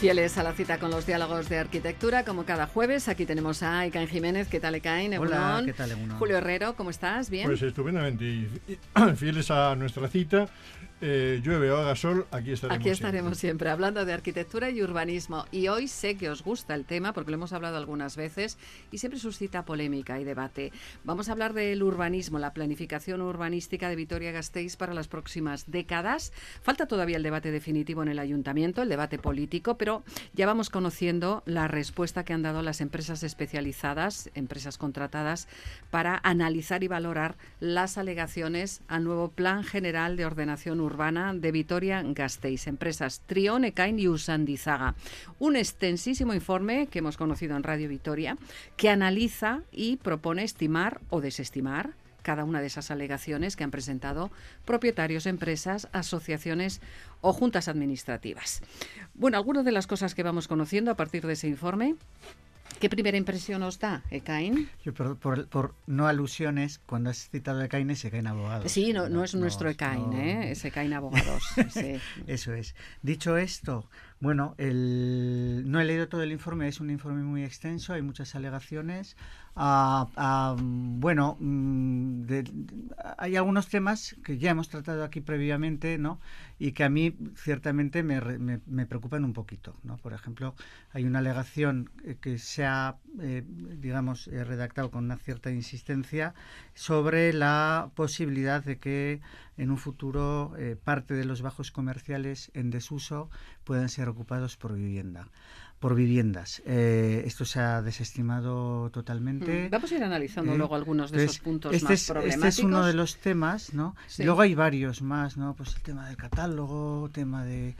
Fieles a la cita con los diálogos de arquitectura, como cada jueves. Aquí tenemos a Ekain Jiménez. ¿Qué tal, Ekain? Hola, ¿qué tal, Egunon? Julio Herrero, ¿cómo estás? ¿Bien? Pues estupendamente. Y fieles a nuestra cita, llueve o haga sol, aquí estaremos siempre, hablando de arquitectura y urbanismo. Y hoy sé que os gusta el tema, porque lo hemos hablado algunas veces, y siempre suscita polémica y debate. Vamos a hablar del urbanismo, la planificación urbanística de Vitoria-Gasteiz para las próximas décadas. Falta todavía el debate definitivo en el ayuntamiento, el debate político, pero ya vamos conociendo la respuesta que han dado las empresas especializadas, empresas contratadas, para analizar y valorar las alegaciones al nuevo Plan General de Ordenación Urbana de Vitoria-Gasteiz. Empresas Trion, Ekain y Usandizaga. Un extensísimo informe que hemos conocido en Radio Vitoria, que analiza y propone estimar o desestimar cada una de esas alegaciones que han presentado propietarios, empresas, asociaciones o juntas administrativas. Bueno, algunas de las cosas que vamos conociendo a partir de ese informe. ¿Qué primera impresión os da, Ekain? Yo, por no alusiones, cuando has citado a Ekain es Ekain Abogados. Sí, no es nuestro Ekain, es Ekain Abogados. Sí. Eso es. Dicho esto, bueno, no he leído todo el informe, es un informe muy extenso, hay muchas alegaciones. Bueno, hay algunos temas que ya hemos tratado aquí previamente, ¿no? Y que a mí ciertamente me preocupan un poquito, ¿no? Por ejemplo, hay una alegación que se ha, redactado con una cierta insistencia sobre la posibilidad de que en un futuro parte de los bajos comerciales en desuso puedan ser ocupados por viviendas. Esto se ha desestimado totalmente. Vamos a ir analizando luego algunos de esos puntos más problemáticos. Este es uno de los temas, ¿no? Sí. Luego hay varios más, ¿no? Pues el tema del catálogo, tema de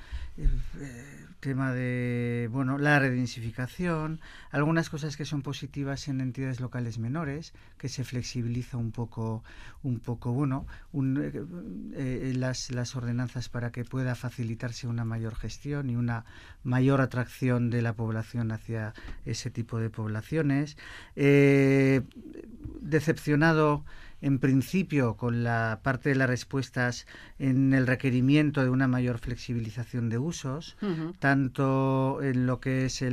la redensificación, algunas cosas que son positivas en entidades locales menores, que se flexibiliza un poco las ordenanzas para que pueda facilitarse una mayor gestión y una mayor atracción de la población hacia ese tipo de poblaciones. Decepcionado en principio con la parte de las respuestas en el requerimiento de una mayor flexibilización de usos, tanto en lo que es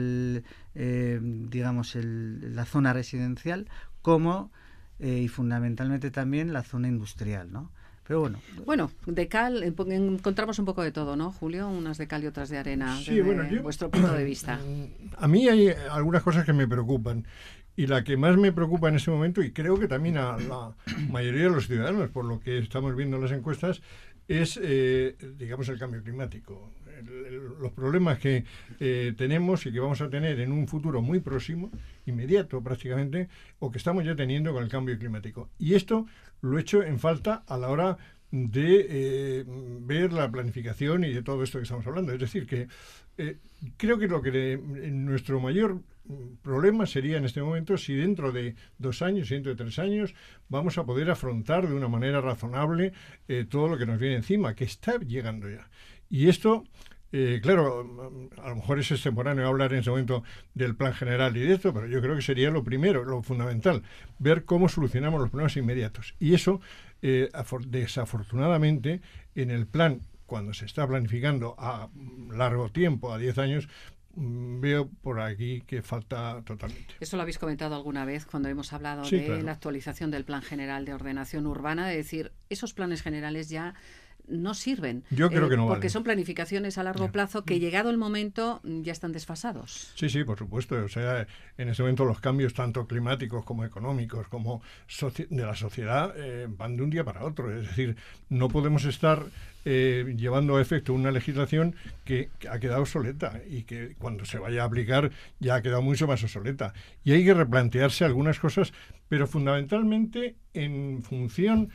la zona residencial como y fundamentalmente también la zona industrial, ¿no? Pero bueno, de cal encontramos un poco de todo, ¿no, Julio? Unas de cal y otras de arena, sí, desde vuestro punto de vista. A mí hay algunas cosas que me preocupan. Y la que más me preocupa en este momento, y creo que también a la mayoría de los ciudadanos, por lo que estamos viendo en las encuestas, es, el cambio climático. Los problemas que tenemos y que vamos a tener en un futuro muy próximo, inmediato prácticamente, o que estamos ya teniendo con el cambio climático. Y esto lo he hecho en falta a la hora de ver la planificación y de todo esto que estamos hablando. Es decir, que creo que nuestro mayor problema sería en este momento si dentro de 2 años, dentro de 3 años, vamos a poder afrontar de una manera razonable todo lo que nos viene encima, que está llegando ya. Y esto, claro, a lo mejor es extemporáneo hablar en ese momento del plan general y de esto, pero yo creo que sería lo primero, lo fundamental, ver cómo solucionamos los problemas inmediatos. Y eso, desafortunadamente, en el plan, cuando se está planificando a largo tiempo, a 10 años, veo por aquí que falta totalmente. Eso lo habéis comentado alguna vez cuando hemos hablado la actualización del Plan General de Ordenación Urbana, de decir, esos planes generales ya no sirven. Yo creo que no porque valen. Son planificaciones a largo plazo que, llegado el momento, ya están desfasados. Sí, por supuesto. O sea, en ese momento los cambios tanto climáticos como económicos como de la sociedad van de un día para otro. Es decir, no podemos estar llevando a efecto una legislación que ha quedado obsoleta y que cuando se vaya a aplicar ya ha quedado mucho más obsoleta. Y hay que replantearse algunas cosas, pero fundamentalmente en función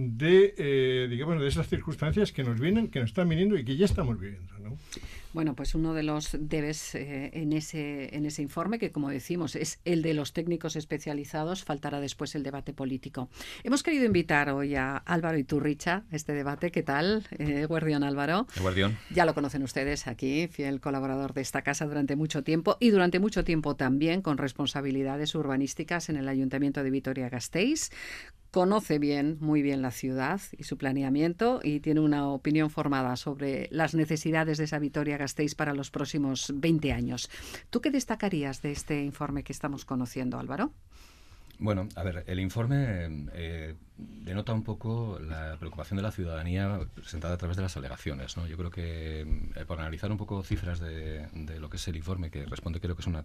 de esas circunstancias que nos están viniendo y que ya estamos viviendo, ¿no? Bueno, pues uno de los debes en ese informe, que como decimos es el de los técnicos especializados, faltará después el debate político. Hemos querido invitar hoy a Álvaro Iturricha a este debate. ¿Qué tal, Eguerdión, Álvaro? Eguerdión. Ya lo conocen ustedes aquí, fiel colaborador de esta casa durante mucho tiempo y durante mucho tiempo también con responsabilidades urbanísticas en el Ayuntamiento de Vitoria-Gasteiz. conoce bien, muy bien la ciudad y su planeamiento y tiene una opinión formada sobre las necesidades de esa Vitoria-Gasteiz para los próximos 20 años. ¿Tú qué destacarías de este informe que estamos conociendo, Álvaro? Bueno, a ver, el informe denota un poco la preocupación de la ciudadanía presentada a través de las alegaciones, ¿no? Yo creo que por analizar un poco cifras de lo que es el informe, que responde creo que son a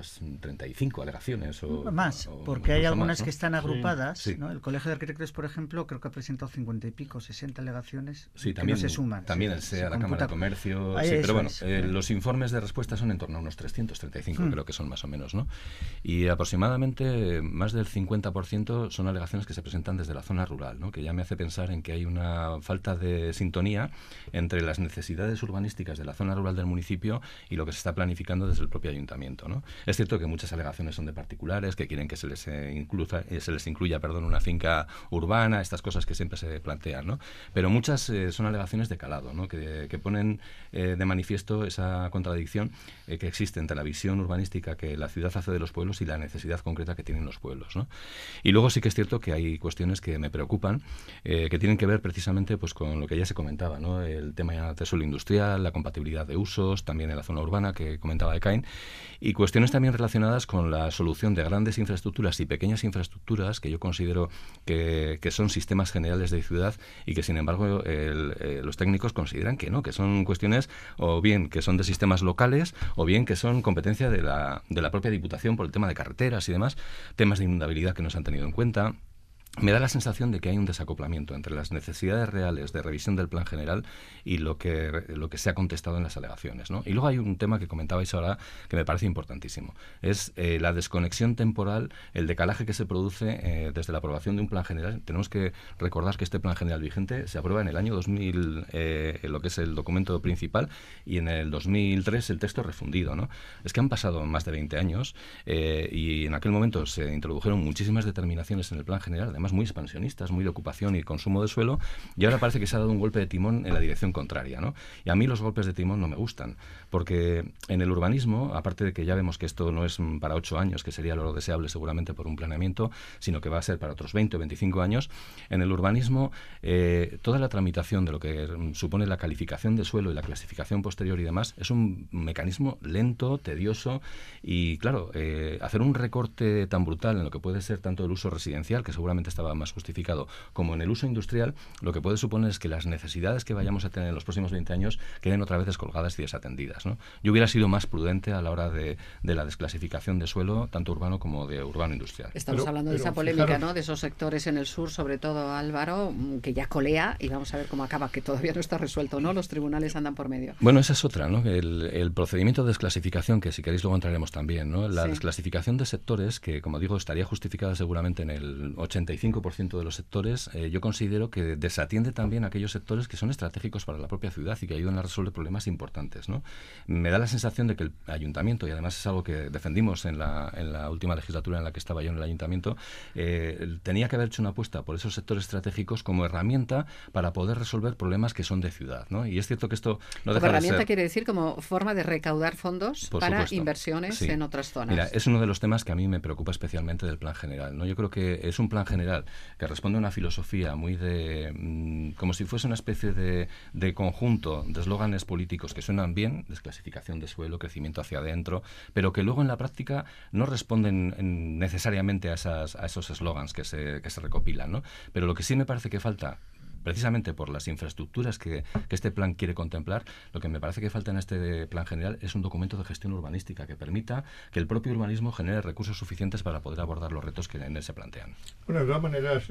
335 alegaciones o más, porque hay algunas más, ¿no? que están agrupadas, sí. ¿no? El Colegio de Arquitectos, por ejemplo, creo que ha presentado 50 y pico, 60 alegaciones sí, que también, no se suman. También el SEA, la Cámara de Comercio, sí, pero bueno, los informes de respuesta son en torno a unos 335, creo que son más o menos, ¿no? Y aproximadamente más del 50% son alegaciones que se presentan desde la zona rural, ¿no? Que ya me hace pensar en que hay una falta de sintonía entre las necesidades urbanísticas de la zona rural del municipio y lo que se está planificando desde el propio ayuntamiento, ¿no? Es cierto que muchas alegaciones son de particulares que quieren que se les incluya una finca urbana, estas cosas que siempre se plantean, ¿no? Pero muchas son alegaciones de calado, ¿no? Que ponen de manifiesto esa contradicción que existe entre la visión urbanística que la ciudad hace de los pueblos y la necesidad concreta que tienen los pueblos, ¿no? Y luego sí que es cierto que hay cuestiones que me preocupan, que tienen que ver precisamente pues con lo que ya se comentaba, ¿no? El tema de suelo industrial, la compatibilidad de usos, también en la zona urbana que comentaba Ekain, y cuestiones también relacionadas con la solución de grandes infraestructuras y pequeñas infraestructuras que yo considero que son sistemas generales de ciudad y que sin embargo los técnicos consideran que no, que son cuestiones o bien que son de sistemas locales o bien que son competencia de la propia Diputación por el tema de carreteras y demás, temas de inundabilidad que no se han tenido en cuenta. Me da la sensación de que hay un desacoplamiento entre las necesidades reales de revisión del plan general y lo que se ha contestado en las alegaciones, ¿no? Y luego hay un tema que comentabais ahora que me parece importantísimo. Es la desconexión temporal, el decalaje que se produce desde la aprobación de un plan general. Tenemos que recordar que este plan general vigente se aprueba en el año 2000, lo que es el documento principal, y en el 2003 el texto refundido, ¿no? Es que han pasado más de 20 años y en aquel momento se introdujeron muchísimas determinaciones en el plan general, además muy expansionistas, muy de ocupación y consumo de suelo, y ahora parece que se ha dado un golpe de timón en la dirección contraria, ¿no? Y a mí los golpes de timón no me gustan, porque en el urbanismo, aparte de que ya vemos que esto no es para 8 años, que sería lo deseable seguramente por un planeamiento, sino que va a ser para otros 20 o 25 años, en el urbanismo toda la tramitación de lo que supone la calificación de suelo y la clasificación posterior y demás es un mecanismo lento, tedioso, y claro, hacer un recorte tan brutal en lo que puede ser tanto el uso residencial, que seguramente estaba más justificado, como en el uso industrial, lo que puede suponer es que las necesidades que vayamos a tener en los próximos 20 años queden otra vez descolgadas y desatendidas, ¿no? Yo hubiera sido más prudente a la hora de la desclasificación de suelo, tanto urbano como de urbano industrial. Estamos hablando de esa polémica, ¿no? De esos sectores en el sur, sobre todo Álvaro, que ya colea, y vamos a ver cómo acaba, que todavía no está resuelto, ¿no? Los tribunales andan por medio. Bueno, esa es otra, ¿no? El procedimiento de desclasificación, que si queréis luego entraremos también, ¿no? La desclasificación de sectores, que como digo, estaría justificada seguramente en el 85% de los sectores, yo considero que desatiende también a aquellos sectores que son estratégicos para la propia ciudad y que ayudan a resolver problemas importantes, ¿no? Me da la sensación de que el ayuntamiento, y además es algo que defendimos en la última legislatura en la que estaba yo en el ayuntamiento, tenía que haber hecho una apuesta por esos sectores estratégicos como herramienta para poder resolver problemas que son de ciudad, ¿no? Y es cierto que esto no deja de ser... herramienta quiere decir como forma de recaudar fondos para inversiones en otras zonas. Mira, es uno de los temas que a mí me preocupa especialmente del plan general, ¿no? Yo creo que es un plan general que responde a una filosofía muy de... como si fuese una especie de conjunto de eslóganes políticos que suenan bien, desclasificación de suelo, crecimiento hacia adentro, pero que luego en la práctica no responden necesariamente a esos eslóganes que se recopilan, ¿no? Pero lo que sí me parece que falta, precisamente por las infraestructuras que este plan quiere contemplar, lo que me parece que falta en este plan general es un documento de gestión urbanística que permita que el propio urbanismo genere recursos suficientes para poder abordar los retos que en él se plantean. Bueno, de todas maneras,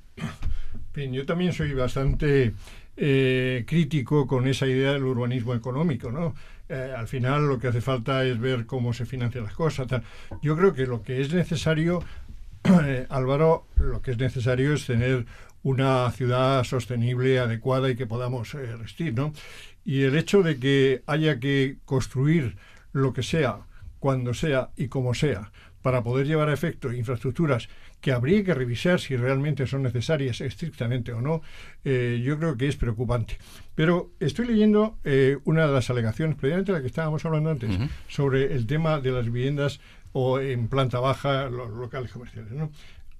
yo también soy bastante crítico con esa idea del urbanismo económico, ¿no? Al final lo que hace falta es ver cómo se financian las cosas, tal. Yo creo que lo que es necesario, Álvaro, lo que es necesario es tener una ciudad sostenible, adecuada y que podamos resistir, ¿no? Y el hecho de que haya que construir lo que sea, cuando sea y como sea, para poder llevar a efecto infraestructuras que habría que revisar si realmente son necesarias estrictamente o no, yo creo que es preocupante. Pero estoy leyendo una de las alegaciones, precisamente la que estábamos hablando antes, sobre el tema de las viviendas o en planta baja, los locales comerciales, ¿no?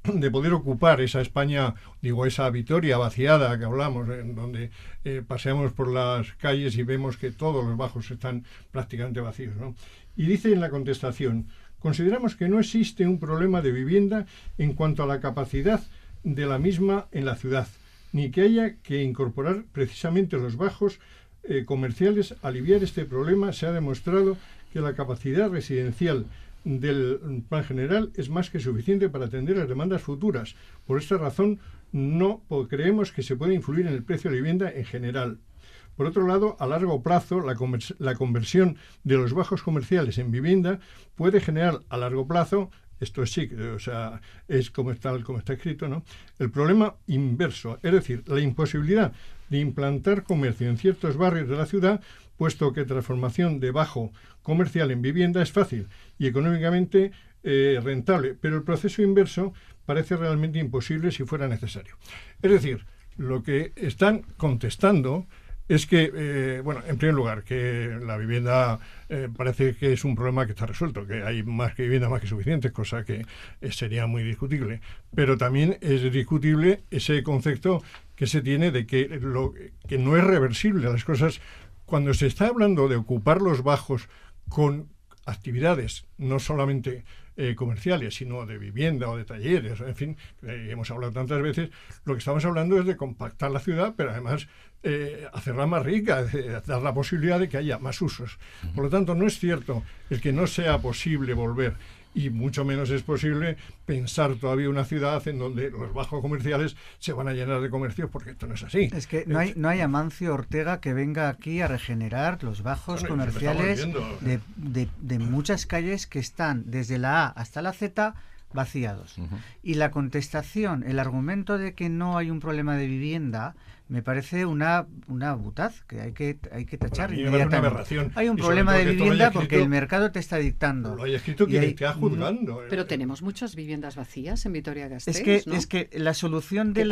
de poder ocupar esa España, digo, esa Vitoria vaciada que hablamos, en donde paseamos por las calles y vemos que todos los bajos están prácticamente vacíos, ¿no? Y dice en la contestación: consideramos que no existe un problema de vivienda en cuanto a la capacidad de la misma en la ciudad, ni que haya que incorporar precisamente los bajos comerciales. Aliviar este problema. Se ha demostrado que la capacidad residencial del plan general es más que suficiente para atender las demandas futuras. Por esta razón, no creemos que se pueda influir en el precio de la vivienda en general. Por otro lado, a largo plazo, la conversión de los bajos comerciales en vivienda puede generar a largo plazo, esto es sí, o sea, es como está escrito, ¿no?, el problema inverso, es decir, la imposibilidad de implantar comercio en ciertos barrios de la ciudad, puesto que transformación de bajo comercial en vivienda es fácil y económicamente rentable, pero el proceso inverso parece realmente imposible si fuera necesario. Es decir, lo que están contestando es que, bueno, en primer lugar, que la vivienda parece que es un problema que está resuelto, que hay más que vivienda más que suficiente, cosa que sería muy discutible. Pero también es discutible ese concepto que se tiene de que no es reversible las cosas. Cuando se está hablando de ocupar los bajos con actividades no solamente comerciales, sino de vivienda o de talleres, en fin, hemos hablado tantas veces, lo que estamos hablando es de compactar la ciudad, pero además hacerla más rica, dar la posibilidad de que haya más usos. Por lo tanto, no es cierto el que no sea posible volver, y mucho menos es posible pensar todavía una ciudad en donde los bajos comerciales se van a llenar de comercios, porque esto no es así. Es que no hay Amancio Ortega que venga aquí a regenerar los bajos comerciales de muchas calles que están desde la A hasta la Z vaciados. Y la contestación, el argumento de que no hay un problema de vivienda, me parece una butaz que hay que tachar inmediatamente. Hay un problema de vivienda porque el mercado te está dictando. Lo hay escrito que te está juzgando. Pero tenemos muchas viviendas vacías en Vitoria-Gasteiz, es que la solución de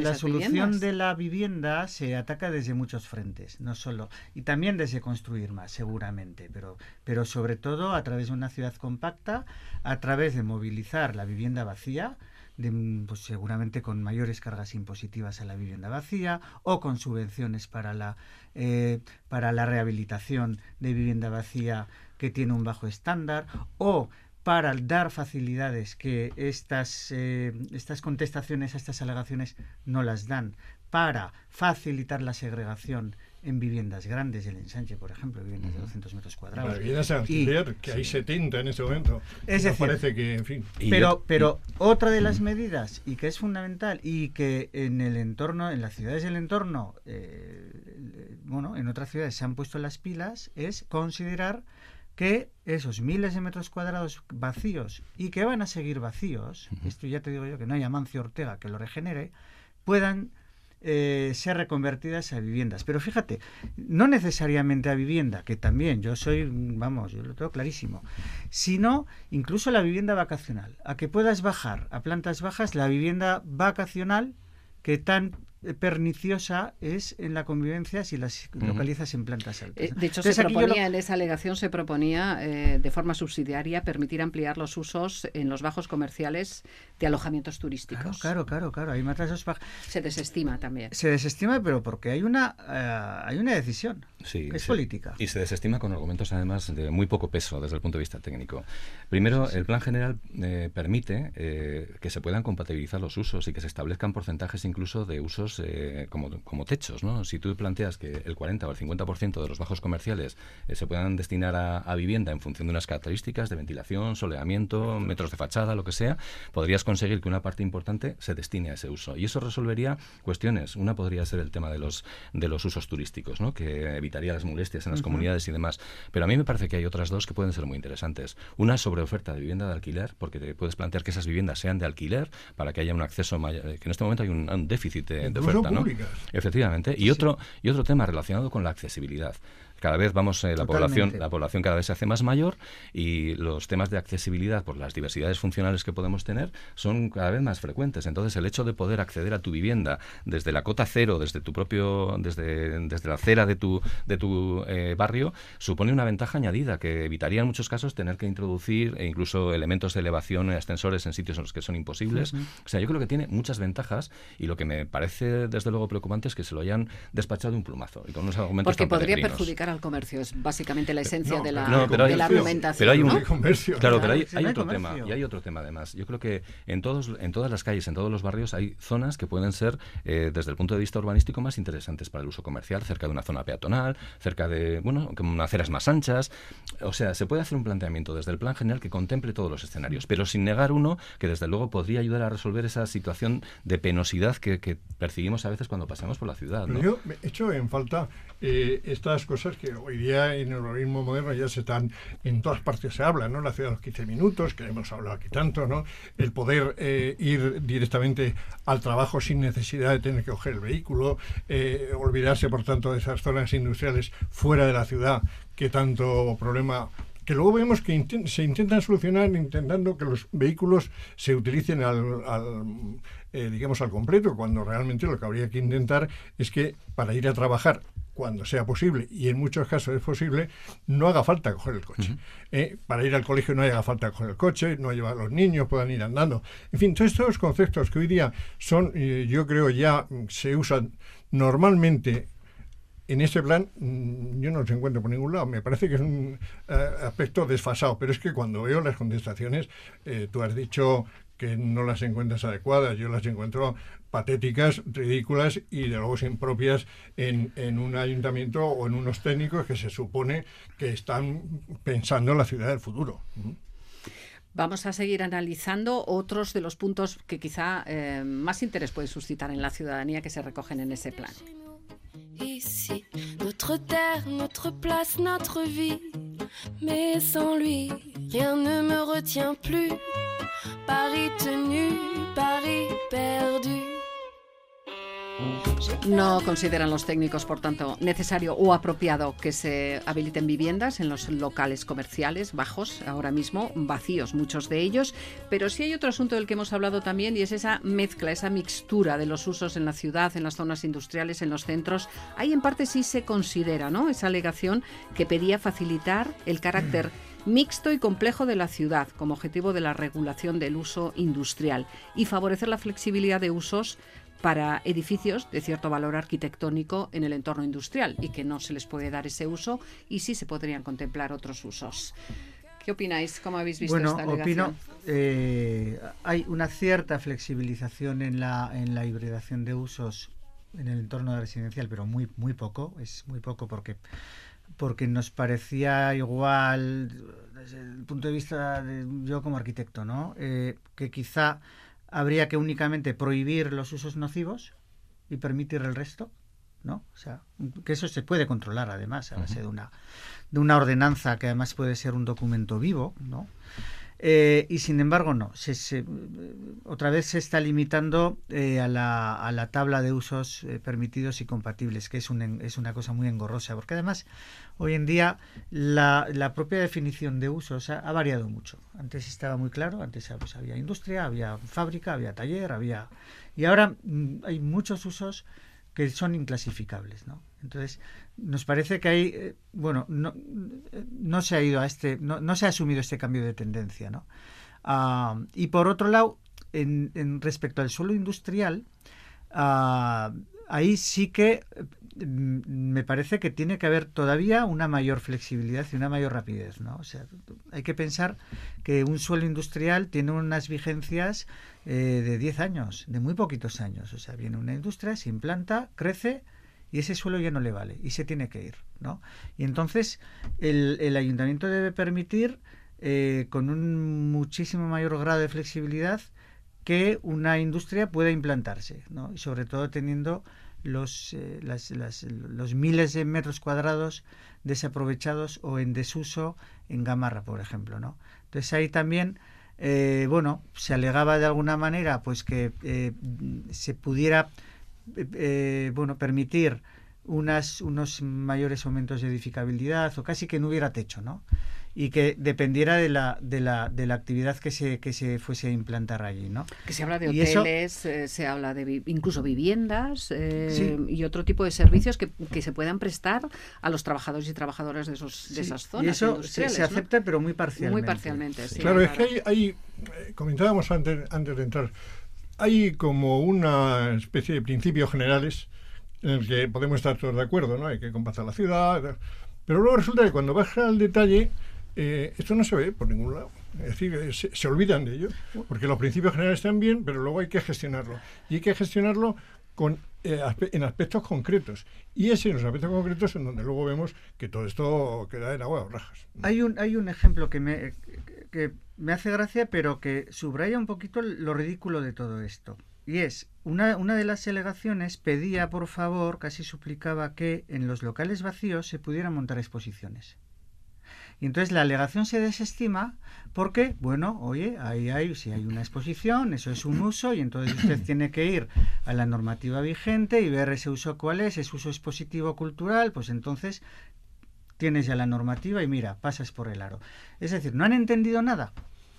la vivienda se ataca desde muchos frentes, no solo, y también desde construir más, seguramente, pero sobre todo a través de una ciudad compacta, a través de movilizar la vivienda vacía, pues seguramente con mayores cargas impositivas a la vivienda vacía, o con subvenciones para la rehabilitación de vivienda vacía que tiene un bajo estándar, o para dar facilidades que estas contestaciones a estas alegaciones no las dan, para facilitar la segregación en viviendas grandes, el ensanche, por ejemplo, viviendas de 200 metros cuadrados. Las viviendas de alquiler, que hay 70 en este momento. Es decir, parece que, en fin. Pero otra de las medidas, y que es fundamental, y que en el entorno, en las ciudades del entorno, en otras ciudades se han puesto las pilas, es considerar que esos miles de metros cuadrados vacíos, y que van a seguir vacíos, esto ya te digo yo, que no hay Amancio Ortega que lo regenere, puedan ser reconvertidas a viviendas. Pero fíjate, no necesariamente a vivienda, que también yo lo tengo clarísimo, sino incluso la vivienda vacacional, a que puedas bajar a plantas bajas la vivienda vacacional, que tan perniciosa es en la convivencia si las localizas en plantas altas. De hecho, en esa alegación se proponía de forma subsidiaria permitir ampliar los usos en los bajos comerciales de alojamientos turísticos. Claro. Ahí matas los se desestima también. Se desestima, pero porque hay una decisión. Sí, es política. Y se desestima con argumentos, además, de muy poco peso desde el punto de vista técnico. Primero, el plan general permite que se puedan compatibilizar los usos y que se establezcan porcentajes incluso de usos como techos, ¿no? Si tú planteas que el 40 o el 50% de los bajos comerciales se puedan destinar a vivienda en función de unas características de ventilación, soleamiento, metros de fachada, lo que sea, podrías conseguir que una parte importante se destine a ese uso. Y eso resolvería cuestiones. Una podría ser el tema de los usos turísticos, ¿no?, que evitaría las molestias en las comunidades y demás. Pero a mí me parece que hay otras dos que pueden ser muy interesantes. Una es sobre oferta de vivienda de alquiler, porque te puedes plantear que esas viviendas sean de alquiler para que haya un acceso mayor, que en este momento hay un déficit de oferta, ¿no? Efectivamente. Y otro tema relacionado con la accesibilidad. Cada vez la población cada vez se hace más mayor y los temas de accesibilidad por las diversidades funcionales que podemos tener son cada vez más frecuentes. Entonces, el hecho de poder acceder a tu vivienda desde la cota cero, desde la acera de tu barrio, supone una ventaja añadida que evitaría en muchos casos tener que introducir incluso elementos de elevación en ascensores en sitios en los que son imposibles. O sea, yo creo que tiene muchas ventajas y lo que me parece desde luego preocupante es que se lo hayan despachado de un plumazo y con unos argumentos porque tan podría peregrinos. perjudicar al comercio, es básicamente la esencia de la argumentación. Pero hay comercio. Claro, pero hay otro tema, y hay otro tema además. Yo creo que en todas las calles, en todos los barrios hay zonas que pueden ser desde el punto de vista urbanístico más interesantes para el uso comercial, cerca de una zona peatonal, cerca de, como aceras más anchas. O sea, se puede hacer un planteamiento desde el plan general que contemple todos los escenarios, pero sin negar uno que desde luego podría ayudar a resolver esa situación de penosidad que percibimos a veces cuando pasamos por la ciudad, ¿no? Yo he hecho en falta estas cosas que hoy día en el urbanismo moderno ya se están, en todas partes se habla, ¿no? La ciudad de los 15 minutos, que hemos hablado aquí tanto, ¿no? El poder ir directamente al trabajo sin necesidad de tener que coger el vehículo, olvidarse, por tanto, de esas zonas industriales fuera de la ciudad, que tanto problema... que luego vemos que se intentan solucionar intentando que los vehículos se utilicen digamos al completo, cuando realmente lo que habría que intentar es que para ir a trabajar cuando sea posible, y en muchos casos es posible, no haga falta coger el coche. Para ir al colegio no haga falta coger el coche, no llevar a los niños, puedan ir andando. En fin, todos estos conceptos que hoy día son, yo creo ya se usan normalmente en este plan, yo no los encuentro por ningún lado. Me parece que es un aspecto desfasado, pero es que cuando veo las contestaciones, tú has dicho que no las encuentras adecuadas, yo las encuentro patéticas, ridículas y de luego impropias en un ayuntamiento o en unos técnicos que se supone que están pensando en la ciudad del futuro. Vamos a seguir analizando otros de los puntos que quizá más interés puede suscitar en la ciudadanía que se recogen en ese plan. Ici, notre terre, notre place, notre vie. Mais sans lui, rien ne me retient plus. Paris tenu, Paris perdu. No consideran los técnicos, por tanto, necesario o apropiado que se habiliten viviendas en los locales comerciales bajos, ahora mismo vacíos muchos de ellos, pero sí hay otro asunto del que hemos hablado también y es esa mezcla, esa mixtura de los usos en la ciudad, en las zonas industriales, en los centros. Ahí en parte sí se considera, ¿no?, esa alegación que pedía facilitar el carácter mixto y complejo de la ciudad como objetivo de la regulación del uso industrial y favorecer la flexibilidad de usos para edificios de cierto valor arquitectónico en el entorno industrial y que no se les puede dar ese uso y sí se podrían contemplar otros usos. ¿Qué opináis? ¿Cómo habéis visto esta alegación? Hay una cierta flexibilización en la hibridación de usos en el entorno residencial, pero muy poco, es muy poco porque nos parecía igual desde el punto de vista de yo como arquitecto, ¿no? Que quizá habría que únicamente prohibir los usos nocivos y permitir el resto, ¿no? O sea, que eso se puede controlar además a base de una ordenanza que además puede ser un documento vivo, ¿no? Y sin embargo no, otra vez se está limitando a la tabla de usos permitidos y compatibles, que es una cosa muy engorrosa, porque además hoy en día la propia definición de usos ha variado mucho. Antes estaba muy claro, antes pues, había industria, había fábrica, había taller, y ahora hay muchos usos que son inclasificables, ¿no? Entonces, nos parece que hay, no se ha ido no se ha asumido este cambio de tendencia, ¿no? Y por otro lado, en respecto al suelo industrial, ahí sí que me parece que tiene que haber todavía una mayor flexibilidad y una mayor rapidez, ¿no? O sea, hay que pensar que un suelo industrial tiene unas vigencias de 10 años, de muy poquitos años. O sea, viene una industria, se implanta, crece y ese suelo ya no le vale y se tiene que ir, ¿no? Y entonces el ayuntamiento debe permitir con un muchísimo mayor grado de flexibilidad que una industria pueda implantarse, ¿no? Y sobre todo teniendo los miles de metros cuadrados desaprovechados o en desuso en Gamarra, por ejemplo, ¿no? Entonces ahí también se alegaba de alguna manera pues que se pudiera permitir unos mayores aumentos de edificabilidad o casi que no hubiera techo, ¿no? Y que dependiera de la actividad que se fuese a implantar allí, ¿no? Que se habla de hoteles, se habla de incluso viviendas y otro tipo de servicios que se puedan prestar a los trabajadores y trabajadoras de esas zonas. Y eso industriales, se acepta, ¿no? Pero muy parcialmente. Muy parcialmente, sí. Claro, es que hay comentábamos antes de entrar, hay como una especie de principios generales en el que podemos estar todos de acuerdo, ¿no? Hay que compactar la ciudad, pero luego resulta que cuando baja al detalle, esto no se ve por ningún lado. Es decir, se olvidan de ello, porque los principios generales están bien, pero luego hay que gestionarlo. Y hay que gestionarlo en aspectos concretos. Y es en los aspectos concretos en donde luego vemos que todo esto queda en agua o rajas. Hay un ejemplo que me hace gracia, pero que subraya un poquito lo ridículo de todo esto. Y es, una de las alegaciones pedía, por favor, casi suplicaba que en los locales vacíos se pudieran montar exposiciones. Y entonces la alegación se desestima porque, bueno, oye, si hay una exposición, eso es un uso, y entonces usted tiene que ir a la normativa vigente y ver ese uso cuál es uso expositivo cultural, pues entonces tienes ya la normativa y mira, pasas por el aro. Es decir, no han entendido nada,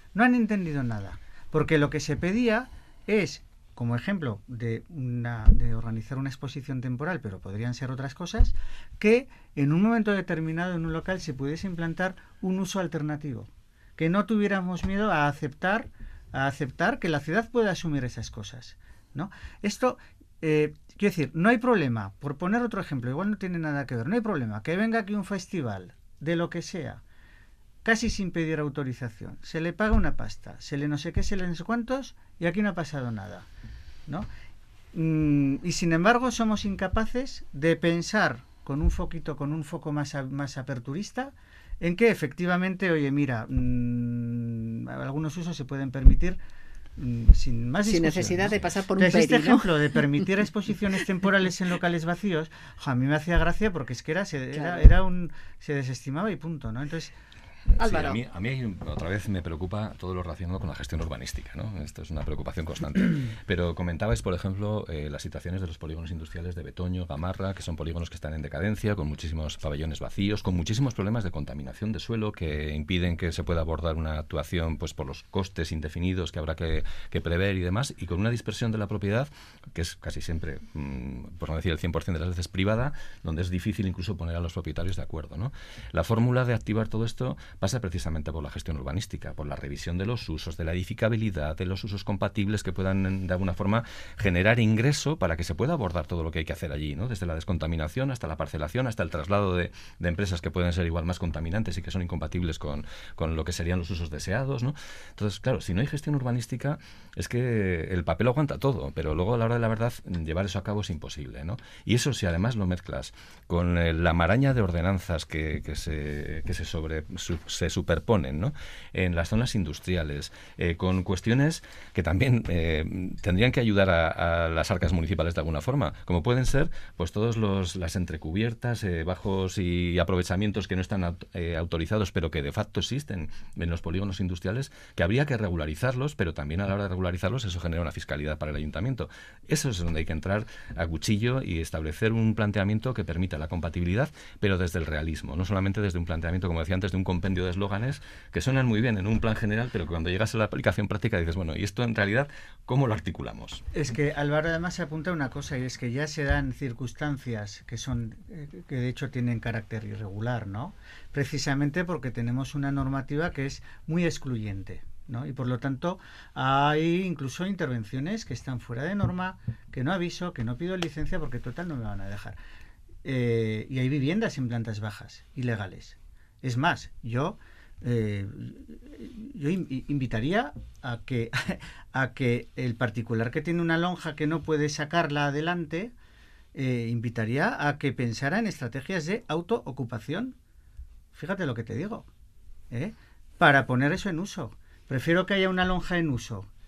porque lo que se pedía es, como ejemplo de organizar una exposición temporal, pero podrían ser otras cosas, que en un momento determinado en un local se pudiese implantar un uso alternativo, que no tuviéramos miedo a aceptar que la ciudad pueda asumir esas cosas, ¿no? Esto, quiero decir, no hay problema, por poner otro ejemplo, igual no tiene nada que ver, no hay problema que venga aquí un festival, de lo que sea, casi sin pedir autorización, se le paga una pasta, se le no sé qué, se le no sé cuántos, y aquí no ha pasado nada, ¿no? Y sin embargo somos incapaces de pensar con un foco más aperturista en que efectivamente, oye, mira, algunos usos se pueden permitir sin necesidad de pasar por un peri, este ¿no? ejemplo de permitir exposiciones temporales en locales vacíos, a mí me hacía gracia porque es que se desestimaba y punto, ¿no? Entonces, Álvaro. Sí, a mí otra vez me preocupa todo lo relacionado con la gestión urbanística, ¿no? Esto es una preocupación constante. Pero comentabais, por ejemplo, las situaciones de los polígonos industriales de Betoño, Gamarra, que son polígonos que están en decadencia, con muchísimos pabellones vacíos, con muchísimos problemas de contaminación de suelo que impiden que se pueda abordar una actuación pues por los costes indefinidos que habrá que prever y demás, y con una dispersión de la propiedad que es casi siempre, por no decir el 100% de las veces privada, donde es difícil incluso poner a los propietarios de acuerdo, ¿no? La fórmula de activar todo esto pasa precisamente por la gestión urbanística, por la revisión de los usos, de la edificabilidad, de los usos compatibles que puedan de alguna forma generar ingreso para que se pueda abordar todo lo que hay que hacer allí, ¿no? Desde la descontaminación hasta la parcelación, hasta el traslado de empresas que pueden ser igual más contaminantes y que son incompatibles con lo que serían los usos deseados, ¿no? Entonces, claro, si no hay gestión urbanística es que el papel aguanta todo, pero luego a la hora de la verdad llevar eso a cabo es imposible, ¿no? Y eso si además lo mezclas con la maraña de ordenanzas que se superponen, ¿no? En las zonas industriales, con cuestiones que también tendrían que ayudar a las arcas municipales de alguna forma, como pueden ser pues todos las entrecubiertas, bajos y aprovechamientos que no están autorizados, pero que de facto existen en los polígonos industriales, que habría que regularizarlos, pero también a la hora de regularizarlos eso genera una fiscalidad para el ayuntamiento. Eso es donde hay que entrar a cuchillo y establecer un planteamiento que permita la compatibilidad, pero desde el realismo, no solamente desde un planteamiento, como decía antes, de un compendio de eslóganes que suenan muy bien en un plan general, pero que cuando llegas a la aplicación práctica dices, bueno, ¿y esto en realidad cómo lo articulamos? Es que Álvaro además se apunta una cosa, y es que ya se dan circunstancias que de hecho tienen carácter irregular, ¿no? Precisamente porque tenemos una normativa que es muy excluyente, ¿no? Y por lo tanto hay incluso intervenciones que están fuera de norma, que no aviso, que no pido licencia porque total no me van a dejar. Y hay viviendas en plantas bajas, ilegales. Es más, yo invitaría a que el particular que tiene una lonja que no puede sacarla adelante, invitaría a que pensara en estrategias de autoocupación. Fíjate lo que te digo, para poner eso en uso. Prefiero que haya una lonja en uso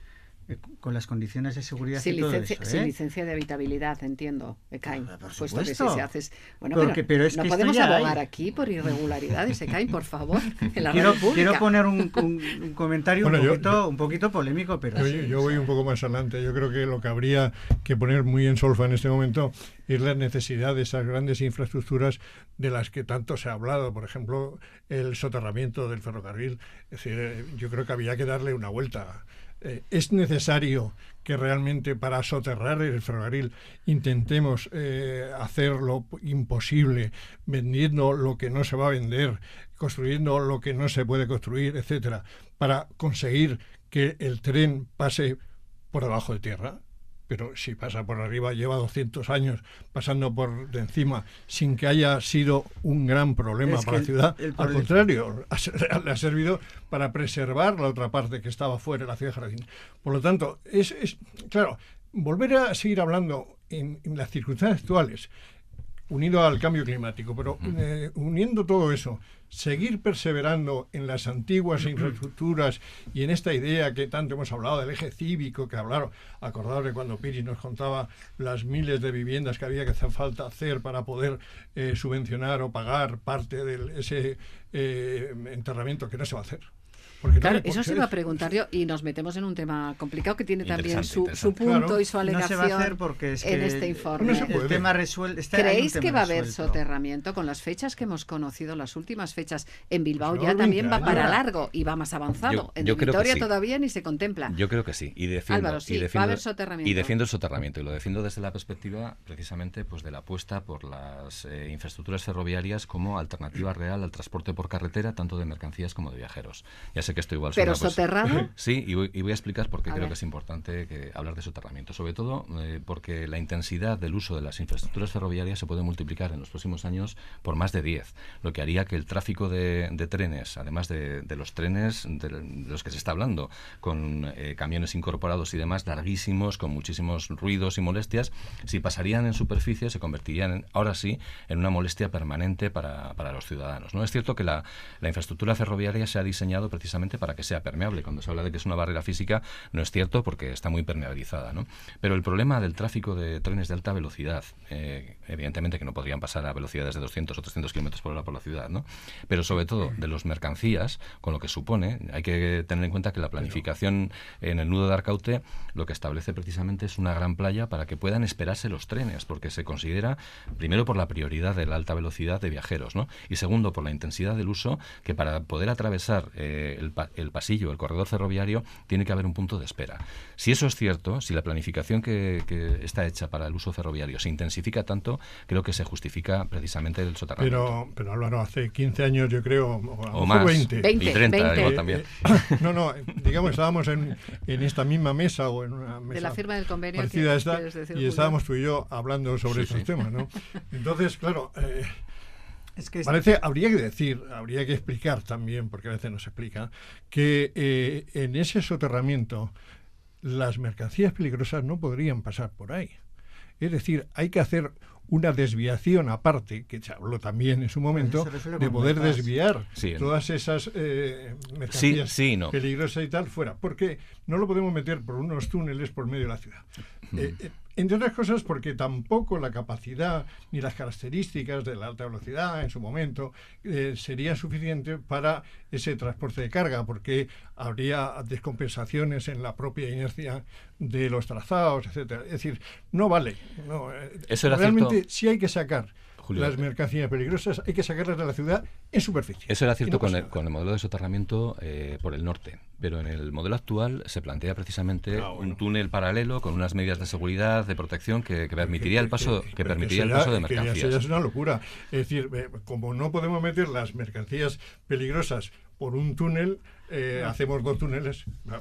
con las condiciones de seguridad sin y todo licencia, eso. Sin licencia de habitabilidad, entiendo, Ekain. Por Puesto que supuesto. si se haces... Bueno, pero es no que podemos abogar aquí por irregularidades, Ekain, por favor, en la radio pública. Quiero poner un comentario un poquito polémico, pero yo voy un poco más adelante. Yo creo que lo que habría que poner muy en solfa en este momento es la necesidad de esas grandes infraestructuras de las que tanto se ha hablado. Por ejemplo, el soterramiento del ferrocarril. Es decir, yo creo que había que darle una vuelta. Es necesario que realmente para soterrar el ferrocarril intentemos hacer lo imposible, vendiendo lo que no se va a vender, construyendo lo que no se puede construir, etcétera, para conseguir que el tren pase por debajo de tierra. Pero si pasa por arriba, lleva 200 años pasando por de encima sin que haya sido un gran problema para la ciudad. Al contrario, le ha servido para preservar la otra parte que estaba fuera de la ciudad jardín. Por lo tanto, claro, volver a seguir hablando en las circunstancias actuales, unido al cambio climático, pero uniendo todo eso, seguir perseverando en las antiguas infraestructuras y en esta idea que tanto hemos hablado del eje cívico, que acordaos de cuando Piri nos contaba las miles de viviendas que había que hacer falta hacer para poder subvencionar o pagar parte de ese enterramiento que no se va a hacer. Claro, eso se iba a preguntar yo, y nos metemos en un tema complicado que tiene también su punto y su alegación. No se va a hacer porque es que en este informe. El tema resuelto. ¿Creéis que va a haber soterramiento con las fechas que hemos conocido, las últimas fechas? En Bilbao ya también va para largo y va más avanzado. En Vitoria todavía ni se contempla. Yo creo que sí. Y defiendo, Álvaro, sí, va a haber soterramiento. Y defiendo el soterramiento. Y lo defiendo desde la perspectiva precisamente pues de la apuesta por las infraestructuras ferroviarias como alternativa real al transporte por carretera, tanto de mercancías como de viajeros. Ya sé que esto igual ¿Pero soterrado? Sí, y voy a explicar por qué creo que es importante hablar de soterramiento. Sobre todo porque la intensidad del uso de las infraestructuras ferroviarias se puede multiplicar en los próximos años por más de 10, lo que haría que el tráfico de trenes, además de los trenes de los que se está hablando, con camiones incorporados y demás, larguísimos, con muchísimos ruidos y molestias, si pasarían en superficie se convertirían, ahora sí, en una molestia permanente para los ciudadanos, ¿no? Es cierto que la infraestructura ferroviaria se ha diseñado precisamente para que sea permeable. Cuando se habla de que es una barrera física, no es cierto porque está muy permeabilizada, ¿no? Pero el problema del tráfico de trenes de alta velocidad, evidentemente que no podrían pasar a velocidades de 200 o 300 kilómetros por hora por la ciudad, ¿no? Pero sobre todo de los mercancías, con lo que supone, hay que tener en cuenta que la planificación en el nudo de Arcaute lo que establece precisamente es una gran playa para que puedan esperarse los trenes, porque se considera, primero por la prioridad de la alta velocidad de viajeros, ¿no? Y segundo, por la intensidad del uso, que para poder atravesar el pasillo, el corredor ferroviario, tiene que haber un punto de espera. Si eso es cierto, si la planificación que está hecha para el uso ferroviario se intensifica tanto, creo que se justifica precisamente el soterramiento. Pero Álvaro, hace 15 años yo creo, o más, 20. Y 30 igual también. No, digamos, estábamos en esta misma mesa o en una mesa de la firma del convenio parecida a esta, y estábamos tú y yo hablando sobre estos temas, ¿no? Entonces, claro... Es que habría que explicar también, porque a veces no se explica, que en ese soterramiento las mercancías peligrosas no podrían pasar por ahí. Es decir, hay que hacer una desviación aparte, que se habló también en su momento, de poder desviar todas esas mercancías peligrosas y tal fuera, porque no lo podemos meter por unos túneles por medio de la ciudad. Entre otras cosas porque tampoco la capacidad ni las características de la alta velocidad en su momento sería suficiente para ese transporte de carga, porque habría descompensaciones en la propia inercia de los trazados, etcétera. Es decir, no vale. No, eso era realmente cierto. Sí hay que sacar Julio, las mercancías peligrosas, hay que sacarlas de la ciudad en superficie. Eso era cierto con el modelo de soterramiento por el norte, pero en el modelo actual se plantea precisamente un túnel paralelo con unas medidas de seguridad, de protección que permitiría el paso de mercancías. Eso ya es una locura. Es decir, como no podemos meter las mercancías peligrosas por un túnel, hacemos dos túneles.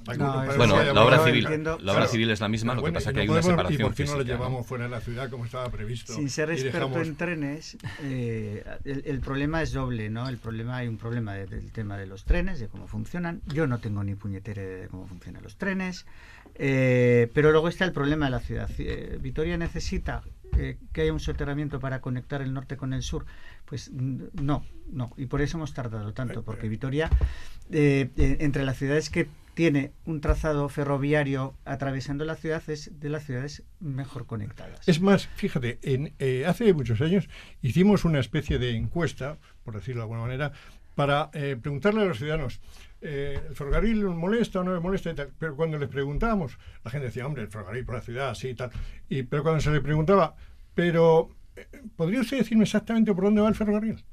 La obra civil es la misma, lo que pasa es que hay una separación. ¿Y por qué no la física, llevamos fuera de la ciudad como estaba previsto? Sin ser experto en trenes, el problema es doble, ¿no? Hay un problema del tema de los trenes, de cómo funcionan. Yo no tengo ni puñetera idea de cómo funcionan los trenes, pero luego está el problema de la ciudad. Vitoria necesita que haya un soterramiento para conectar el norte con el sur. Pues no, y por eso hemos tardado tanto, porque Vitoria, entre las ciudades que tiene un trazado ferroviario atravesando la ciudad, es de las ciudades mejor conectadas. Es más, fíjate, hace muchos años hicimos una especie de encuesta, por decirlo de alguna manera, para preguntarle a los ciudadanos, ¿el ferrocarril molesta o no me molesta? Y tal. Pero cuando les preguntábamos, la gente decía, hombre, el ferrocarril por la ciudad, sí y tal. Pero cuando se le preguntaba, pero ¿podría usted decirme exactamente por dónde va el ferrocarril?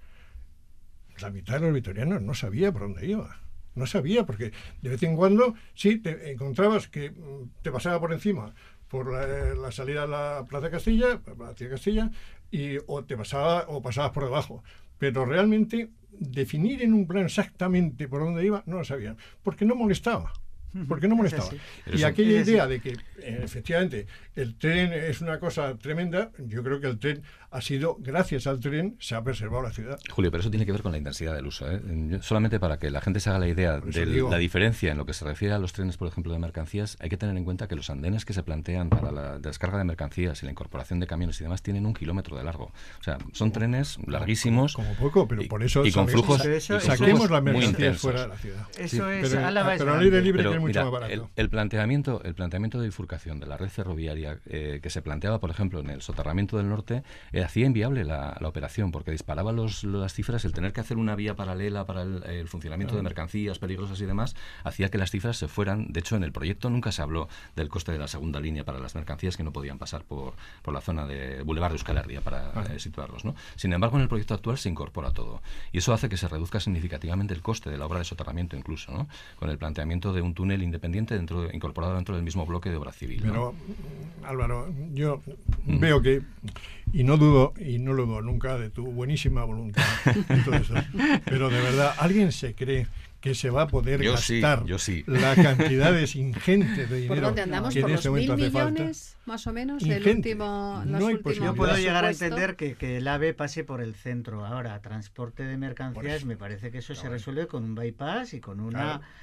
La mitad de los vitorianos no sabía por dónde iba. No sabía, porque de vez en cuando sí te encontrabas que te pasaba por encima por la salida a la Plaza Castilla, hacia Castilla, o pasabas por debajo. Pero realmente definir en un plan exactamente por dónde iba no lo sabían, porque no molestaba. Porque no molestaba. Y aquella idea de que efectivamente el tren es una cosa tremenda, yo creo que el tren ha sido, gracias al tren, se ha preservado la ciudad. Julio, pero eso tiene que ver con la intensidad del uso, ¿eh? Solamente para que la gente se haga la idea de la diferencia en lo que se refiere a los trenes, por ejemplo, de mercancías, hay que tener en cuenta que los andenes que se plantean para la descarga de mercancías y la incorporación de camiones y demás tienen 1 kilómetro de largo. O sea, son trenes larguísimos. Como poco, pero por eso y con flujos saquemos las muy mercancías intensos fuera de la ciudad. Eso sí, es, pero al aire libre que es mucho más barato. El planteamiento de bifurcación de la red ferroviaria que se planteaba, por ejemplo, en el soterramiento del norte, hacía inviable la operación, porque disparaba las cifras. El tener que hacer una vía paralela para el funcionamiento de mercancías peligrosas y demás, hacía que las cifras se fueran. De hecho, en el proyecto nunca se habló del coste de la segunda línea para las mercancías que no podían pasar por la zona de Boulevard de Euskal Herria, para situarlos, ¿no? Sin embargo, en el proyecto actual se incorpora todo. Y eso hace que se reduzca significativamente el coste de la obra de soterramiento incluso, ¿no? Con el planteamiento de un túnel independiente incorporado dentro del mismo bloque de obra civil, ¿no? Pero, Álvaro, yo veo que, y no lo dudo nunca de tu buenísima voluntad y todo eso, pero de verdad, ¿alguien se cree que se va a poder gastar la cantidades ingentes de dinero? ¿Por dónde andamos? Que ¿Por en los este 1.000 momento hace millones, falta? más o menos, Ingente. los últimos Yo puedo llegar a entender que el AVE pase por el centro. Ahora, transporte de mercancías, me parece que eso se resuelve con un bypass y con un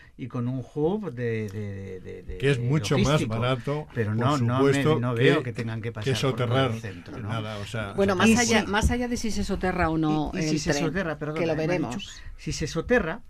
hub de que es mucho logístico. Más barato, pero supuesto, no veo que tengan que pasar que soterrar por el centro, ¿no? nada, o sea, bueno, más allá de si se soterra o no y si el se tren, soterra, perdón, que lo veremos. Si se soterra,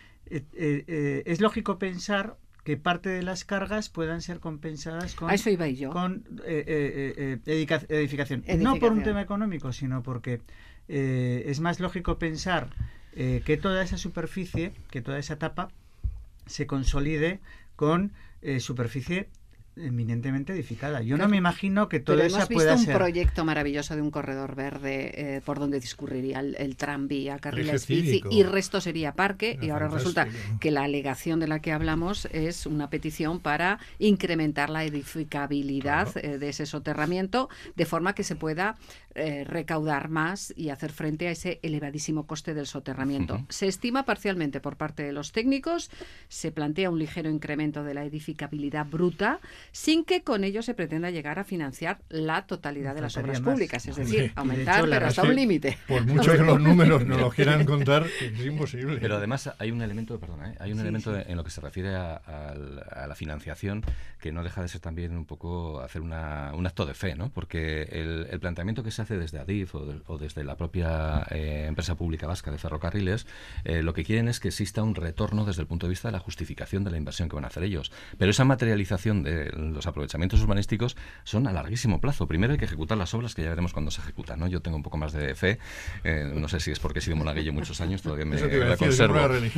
es lógico pensar que parte de las cargas puedan ser compensadas con, a eso iba yo. Con edificación. No por un tema económico, sino porque es más lógico pensar que toda esa superficie, que toda esa etapa se consolide con superficie eminentemente edificada. Yo no me imagino que todo eso pueda ser... Pero hemos visto un proyecto maravilloso de un corredor verde por donde discurriría el tranvía, carriles bici, y el resto sería parque, y ahora resulta que la alegación de la que hablamos es una petición para incrementar la edificabilidad de ese soterramiento, de forma que se pueda recaudar más y hacer frente a ese elevadísimo coste del soterramiento. Se estima parcialmente por parte de los técnicos, se plantea un ligero incremento de la edificabilidad bruta, sin que con ello se pretenda llegar a financiar la totalidad de las obras públicas, es decir, aumentar, pero hasta un límite. Por mucho que los números no los quieran contar, es imposible. Pero además hay un elemento, en lo que se refiere a la financiación, que no deja de ser también un poco hacer un acto de fe, ¿no? Porque el planteamiento que se hace desde ADIF o desde la propia empresa pública vasca de ferrocarriles, lo que quieren es que exista un retorno desde el punto de vista de la justificación de la inversión que van a hacer ellos. Pero esa materialización de los aprovechamientos urbanísticos son a larguísimo plazo. Primero hay que ejecutar las obras, que ya veremos cuándo se ejecutan, ¿no? Yo tengo un poco más de fe, no sé si es porque he sido monaguillo muchos años, todavía me la conservo.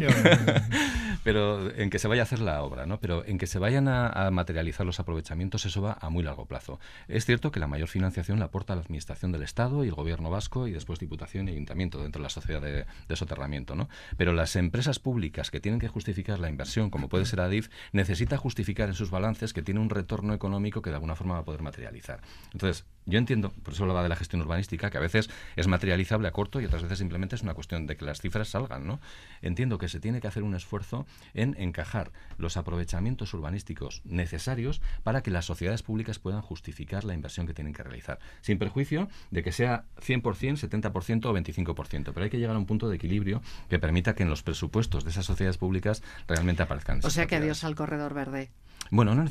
Pero en que se vaya a hacer la obra, ¿no? Pero en que se vayan a materializar los aprovechamientos, eso va a muy largo plazo. Es cierto que la mayor financiación la aporta la Administración del Estado y el Gobierno vasco, y después Diputación y Ayuntamiento dentro de la sociedad de soterramiento, ¿no? Pero las empresas públicas que tienen que justificar la inversión, como puede ser ADIF, necesita justificar en sus balances que tiene un retorno económico que de alguna forma va a poder materializar. Entonces, yo entiendo, por eso hablaba de la gestión urbanística, que a veces es materializable a corto y otras veces simplemente es una cuestión de que las cifras salgan, ¿no? Entiendo que se tiene que hacer un esfuerzo en encajar los aprovechamientos urbanísticos necesarios para que las sociedades públicas puedan justificar la inversión que tienen que realizar, sin perjuicio de que sea 100%, 70% o 25%, pero hay que llegar a un punto de equilibrio que permita que en los presupuestos de esas sociedades públicas realmente aparezcan. O sea que adiós al corredor verde. Bueno, no necesariamente.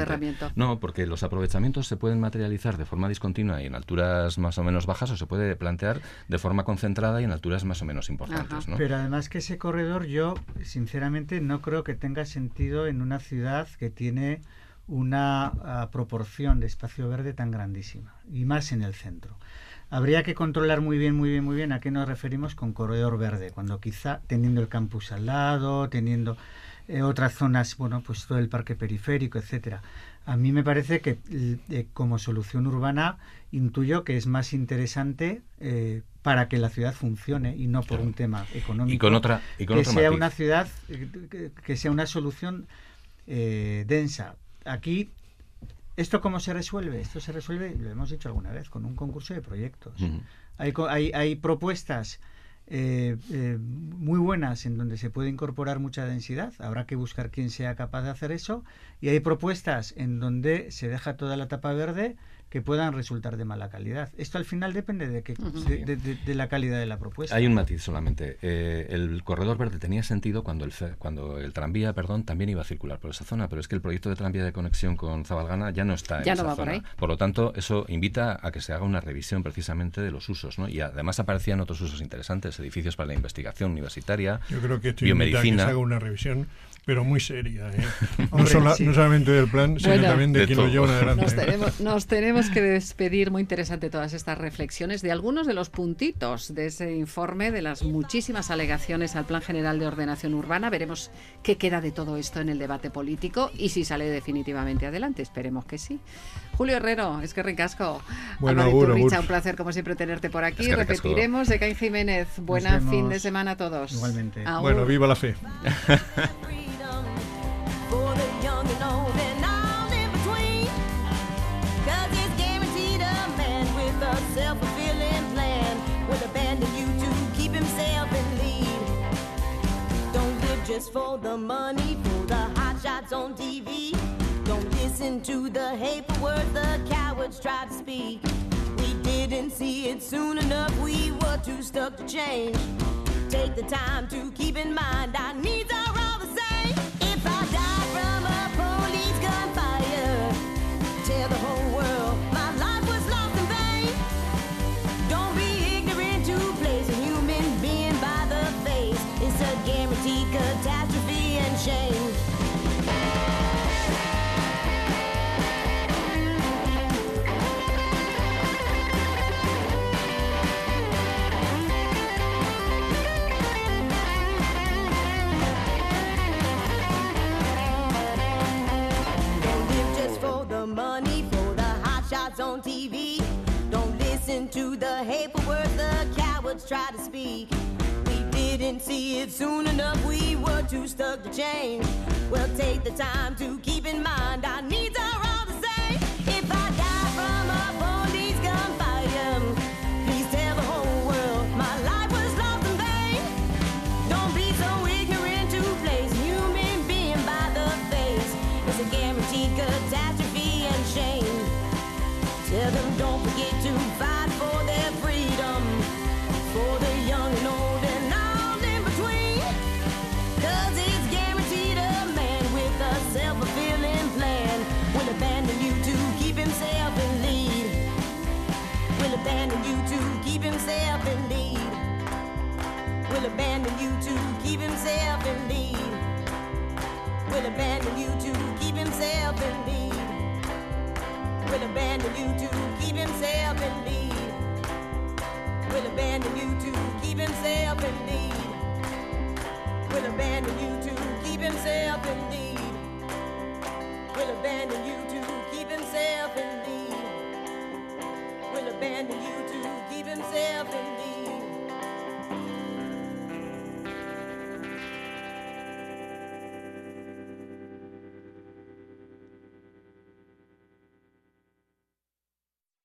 soterramiento? No, porque los aprovechamientos se pueden materializar de forma discontinua y en alturas más o menos bajas, o se puede plantear de forma concentrada y en alturas más o menos importantes, ¿no? Pero además que ese corredor, yo sinceramente no creo que tenga sentido en una ciudad que tiene una proporción de espacio verde tan grandísima, y más en el centro. Habría que controlar muy bien a qué nos referimos con corredor verde, cuando quizá teniendo el campus al lado, teniendo otras zonas, bueno, pues todo el parque periférico, etcétera. A mí me parece que como solución urbana intuyo que es más interesante para que la ciudad funcione y no por un tema económico. Y con otra que sea una ciudad, que sea una solución densa. Aquí, ¿esto cómo se resuelve? Esto se resuelve, lo hemos dicho alguna vez, con un concurso de proyectos. Hay propuestas muy buenas en donde se puede incorporar mucha densidad. Habrá que buscar quién sea capaz de hacer eso. Y hay propuestas en donde se deja toda la tapa verde que puedan resultar de mala calidad. Esto al final depende de la calidad de la propuesta. Hay un matiz solamente. El corredor verde tenía sentido cuando el tranvía, también iba a circular por esa zona, pero es que el proyecto de tranvía de conexión con Zabalgana ya no está en esa zona. Por lo tanto, eso invita a que se haga una revisión precisamente de los usos, ¿no? Y además aparecían otros usos interesantes, edificios para la investigación universitaria, yo creo que biomedicina. Invita a que se haga una revisión, pero muy seria, ¿eh? No solamente del plan, sino también de quien lo lleva adelante. Nos tenemos que despedir. Muy interesante todas estas reflexiones de algunos de los puntitos de ese informe, de las muchísimas alegaciones al Plan General de Ordenación Urbana. Veremos qué queda de todo esto en el debate político y si sale definitivamente adelante. Esperemos que sí. Julio Herrero, es que ricasco. Bueno, un placer como siempre tenerte por aquí. Repetiremos. Ecaín Jiménez, buena fin de semana a todos. Igualmente. Bueno, viva la fe. Self-fulfilling plan will abandon you to keep himself in lead. Don't live just for the money, for the hot shots on TV. Don't listen to the hateful words the cowards try to speak. We didn't see it soon enough, we were too stuck to change. Take the time to keep in mind our needs are all the same. If I die from a police gunfire, tell the whole world my life was lost in vain. Don't be ignorant to place a human being by the face. It's a guaranteed catastrophe and shame. On TV, don't listen to the hateful words the cowards try to speak. We didn't see it soon enough, we were too stuck to change. Well, take the time to keep in mind our needs are all the same. If I die from a police gunfire, please tell the whole world my life was lost in vain. Don't be so ignorant to place a human being by the face. It's a guaranteed catastrophe and shame. Tell them don't forget to fight for their freedom, for the young and old and all in between. 'Cause it's guaranteed a man with a self-fulfilling plan will abandon you to keep himself in lead. Will abandon you to keep himself in lead. Will abandon you to keep himself in lead. Will abandon you to keep himself in lead. Will abandon you to keep himself in lead. Will abandon you to keep himself in lead. Will abandon you to keep himself in lead. Will abandon you